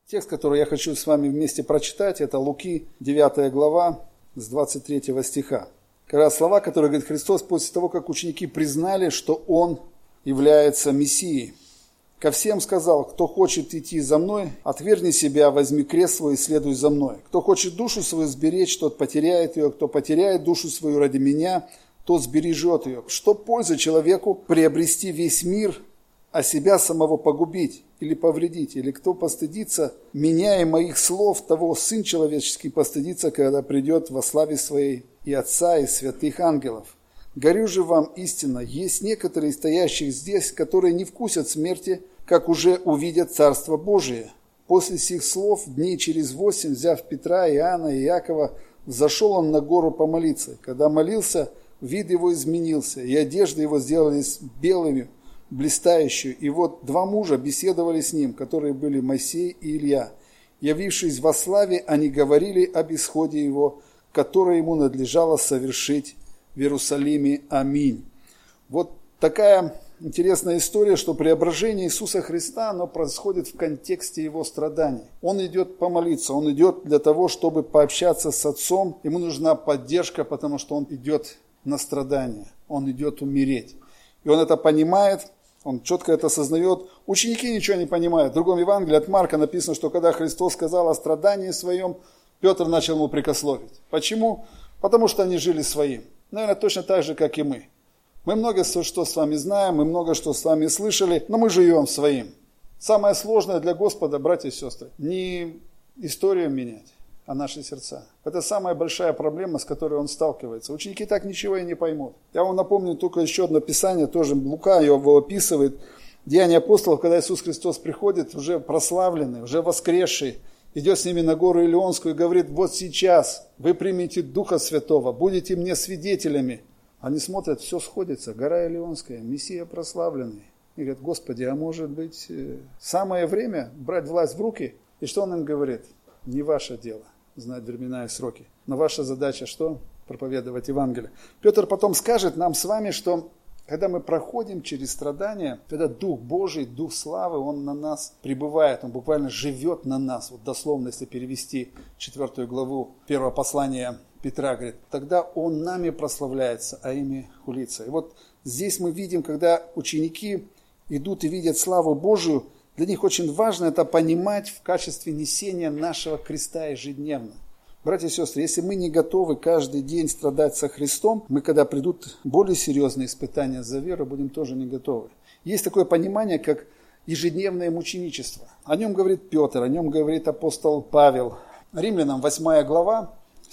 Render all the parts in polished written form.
Текст, который я хочу с вами вместе прочитать, это Луки, 9 глава, с 23 стиха. Как раз слова, которые говорит Христос после того, как ученики признали, что Он является Мессией. Ко всем сказал: кто хочет идти за мной, отвергни себя, возьми крест свой и следуй за мной. Кто хочет душу свою сберечь, тот потеряет ее. Кто потеряет душу свою ради меня, тот сбережет ее. Что пользы человеку приобрести весь мир, а себя самого погубить или повредить? Или кто постыдится меня и моих слов, того Сын Человеческий постыдится, когда придет во славе Своей и Отца, и святых ангелов. Говорю же вам истинно, есть некоторые стоящих здесь, которые не вкусят смерти, как уже увидят Царство Божие. После сих слов, дней через 8, взяв Петра, Иоанна и Иакова, взошел он на гору помолиться. Когда молился, вид его изменился, и одежды его сделались белыми, блистающими. И вот два мужа беседовали с ним, которые были Моисей и Илья. Явившись во славе, они говорили об исходе его, которое ему надлежало совершить в Иерусалиме. Аминь. Вот такая интересная история, что преображение Иисуса Христа, оно происходит в контексте Его страданий. Он идет помолиться, Он идет для того, чтобы пообщаться с Отцом. Ему нужна поддержка, потому что Он идет на страдания, Он идет умереть. И Он это понимает, Он четко это осознает. Ученики ничего не понимают. В другом Евангелии от Марка написано, что когда Христос сказал о страдании своем, Петр начал ему прикословить. Почему? Потому что они жили своим. Наверное, точно так же, как и мы. Мы много что с вами знаем, мы много что с вами слышали, но мы живем своим. Самое сложное для Господа, братья и сестры, не историю менять, а наши сердца. Это самая большая проблема, с которой он сталкивается. Ученики так ничего и не поймут. Я вам напомню только еще одно писание, тоже Лука его описывает. Деяния апостолов, когда Иисус Христос приходит, уже прославленный, уже воскресший, идет с ними на гору Илионскую и говорит: вот сейчас вы примете Духа Святого, будете мне свидетелями. Они смотрят, все сходится, гора Илионская, Мессия прославленный. И говорят: Господи, а может быть самое время брать власть в руки? И что он им говорит? Не ваше дело знать времена и сроки, но ваша задача что? Проповедовать Евангелие. Петр потом скажет нам с вами, что когда мы проходим через страдания, когда Дух Божий, Дух славы, Он на нас пребывает, Он буквально живет на нас. Вот дословно, если перевести 4 главу 1 послания Петра, говорит, тогда Он нами прославляется, а ими хулится. И вот здесь мы видим, когда ученики идут и видят славу Божию, для них очень важно это понимать в качестве несения нашего креста ежедневно. Братья и сестры, если мы не готовы каждый день страдать со Христом, мы, когда придут более серьезные испытания за веру, будем тоже не готовы. Есть такое понимание, как ежедневное мученичество. О нем говорит Петр, о нем говорит апостол Павел. Римлянам 8 глава,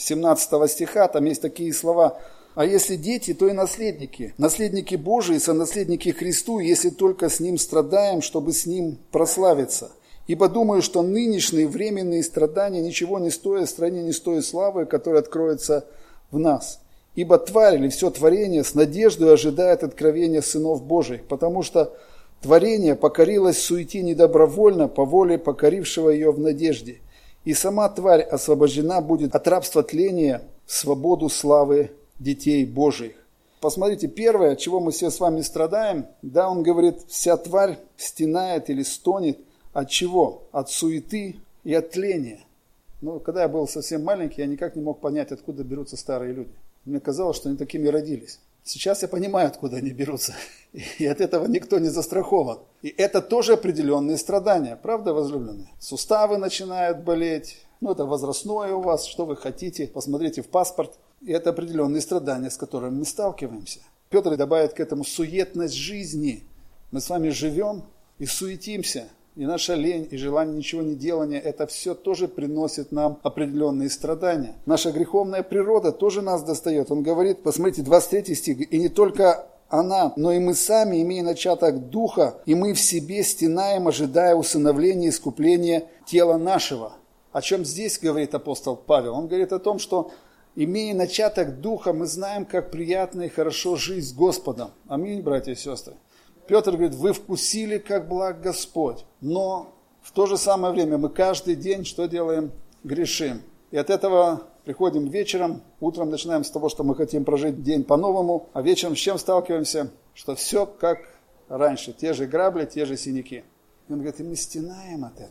17 стиха, там есть такие слова: «А если дети, то и наследники, наследники Божии, сонаследники Христу, если только с Ним страдаем, чтобы с Ним прославиться». Ибо думаю, что нынешние временные страдания ничего не стоят, стране не стоят славы, которая откроется в нас. Ибо тварь или все творение с надеждой ожидает откровения сынов Божьих, потому что творение покорилось суете недобровольно по воле покорившего ее в надежде. И сама тварь освобождена будет от рабства тления в свободу славы детей Божьих. Посмотрите, первое, от чего мы все с вами страдаем, да, он говорит, вся тварь стенает или стонет. От чего? От суеты и от тления. Ну, когда я был совсем маленький, я никак не мог понять, откуда берутся старые люди. Мне казалось, что они такими родились. Сейчас я понимаю, откуда они берутся. И от этого никто не застрахован. И это тоже определенные страдания. Правда, возлюбленные? Суставы начинают болеть. Ну, это возрастное у вас, что вы хотите. Посмотрите в паспорт. И это определенные страдания, с которыми мы сталкиваемся. Петр добавит к этому суетность жизни. Мы с вами живем и суетимся. И наша лень, и желание ничего не делания, это все тоже приносит нам определенные страдания. Наша греховная природа тоже нас достает. Он говорит, посмотрите, 23 стих, и не только она, но и мы сами, имея начаток духа, и мы в себе стенаем, ожидая усыновления и искупления тела нашего. О чем здесь говорит апостол Павел? Он говорит о том, что имея начаток духа, мы знаем, как приятно и хорошо жить с Господом. Аминь, братья и сестры. Петр говорит, вы вкусили, как благ Господь, но в то же самое время мы каждый день что делаем? Грешим. И от этого приходим вечером, утром начинаем с того, что мы хотим прожить день по-новому, а вечером с чем сталкиваемся? Что все как раньше, те же грабли, те же синяки. И он говорит, и мы стенаем от этого.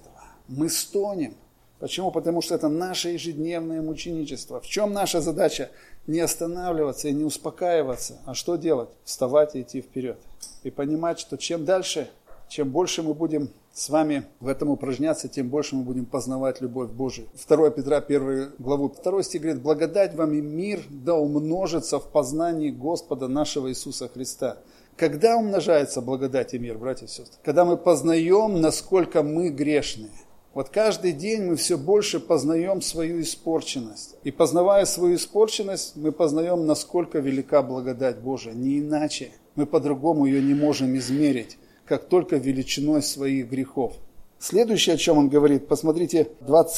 Мы стонем. Почему? Потому что это наше ежедневное мученичество. В чем наша задача? Не останавливаться и не успокаиваться. А что делать? Вставать и идти вперед. И понимать, что чем дальше, чем больше мы будем с вами в этом упражняться, тем больше мы будем познавать любовь Божию. 2 Петра 1 главу 2 стих говорит: «Благодать вам и мир да умножится в познании Господа нашего Иисуса Христа». Когда умножается благодать и мир, братья и сестры? Когда мы познаем, насколько мы грешные. Вот каждый день мы все больше познаем свою испорченность. И познавая свою испорченность, мы познаем, насколько велика благодать Божия. Не иначе. Мы по-другому ее не можем измерить, как только величиной своих грехов. Следующее, о чем он говорит, посмотрите,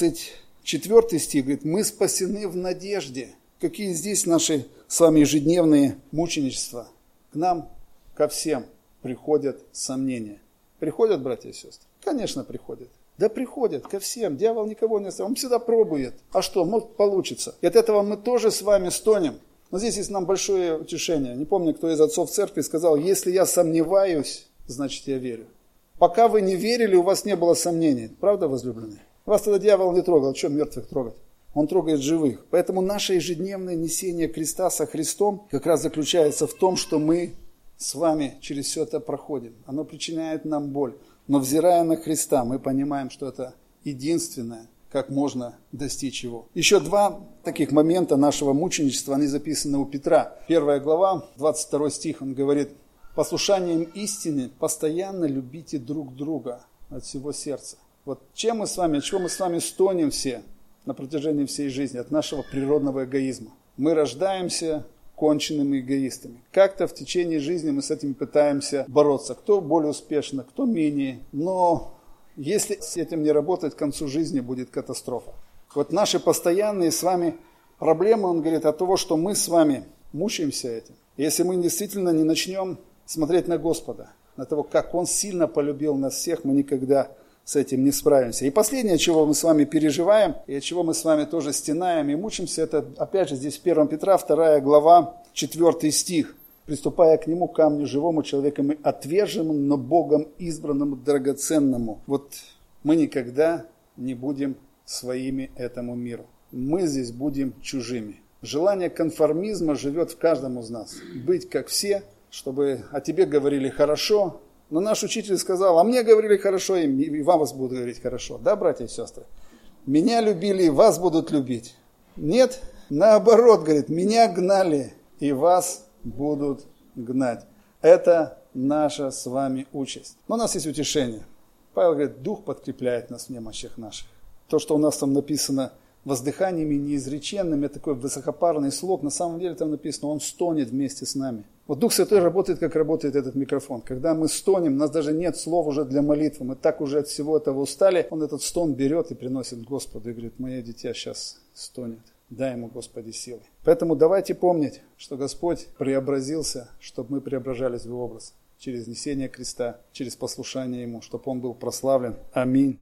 24 стих, говорит: «Мы спасены в надежде». Какие здесь наши с вами ежедневные мученичества? К нам, ко всем приходят сомнения. Приходят, братья и сестры? Конечно, приходят. Да приходят ко всем. Дьявол никого не оставляет. Он всегда пробует. А что, может получится. И от этого мы тоже с вами стонем. Но здесь есть нам большое утешение. Не помню, кто из отцов церкви сказал: если я сомневаюсь, значит я верю. Пока вы не верили, у вас не было сомнений. Правда, возлюбленные? Вас тогда дьявол не трогал. Что мертвых трогать? Он трогает живых. Поэтому наше ежедневное несение креста со Христом как раз заключается в том, что мы с вами через все это проходим. Оно причиняет нам боль. Но взирая на Христа, мы понимаем, что это единственное, как можно достичь его. Еще два таких момента нашего мученичества, они записаны у Петра. 1 глава, 22 стих, он говорит: «Послушанием истины постоянно любите друг друга от всего сердца». Вот чем мы с вами, от чего мы с вами стонем все на протяжении всей жизни? От нашего природного эгоизма. Мы рождаемся конченными эгоистами. Как-то в течение жизни мы с этим пытаемся бороться. Кто более успешно, кто менее. Но если с этим не работать, к концу жизни будет катастрофа. Вот наши постоянные с вами проблемы, он говорит, от того, что мы с вами мучаемся этим. Если мы действительно не начнем смотреть на Господа, на того, как Он сильно полюбил нас всех, мы никогда с этим не справимся. И последнее, чего мы с вами переживаем, и от чего мы с вами тоже стенаем и мучимся, это, опять же, здесь 1 Петра, 2 глава, 4 стих. «Приступая к нему, камню живому, человеком отверженному, но Богом избранному, драгоценному». Вот мы никогда не будем своими этому миру. Мы здесь будем чужими. Желание конформизма живет в каждом из нас. Быть как все, чтобы о тебе говорили хорошо. Но наш учитель сказал: а мне говорили хорошо, и вам вас будут говорить хорошо. Да, братья и сестры? Меня любили, и вас будут любить. Нет, наоборот, говорит, меня гнали, и вас будут гнать. Это наша с вами участь. Но у нас есть утешение. Павел говорит: Дух подкрепляет нас в немощах наших. То, что у нас там написано воздыханиями неизреченными, это такой высокопарный слог. На самом деле там написано: Он стонет вместе с нами. Вот Дух Святой работает, как работает этот микрофон. Когда мы стонем, у нас даже нет слов уже для молитвы. Мы так уже от всего этого устали. Он этот стон берет и приносит Господу и говорит: мое дитя сейчас стонет. Дай ему, Господи, силы. Поэтому давайте помнить, что Господь преобразился, чтобы мы преображались в его образ. Через несение креста, через послушание ему, чтобы он был прославлен. Аминь.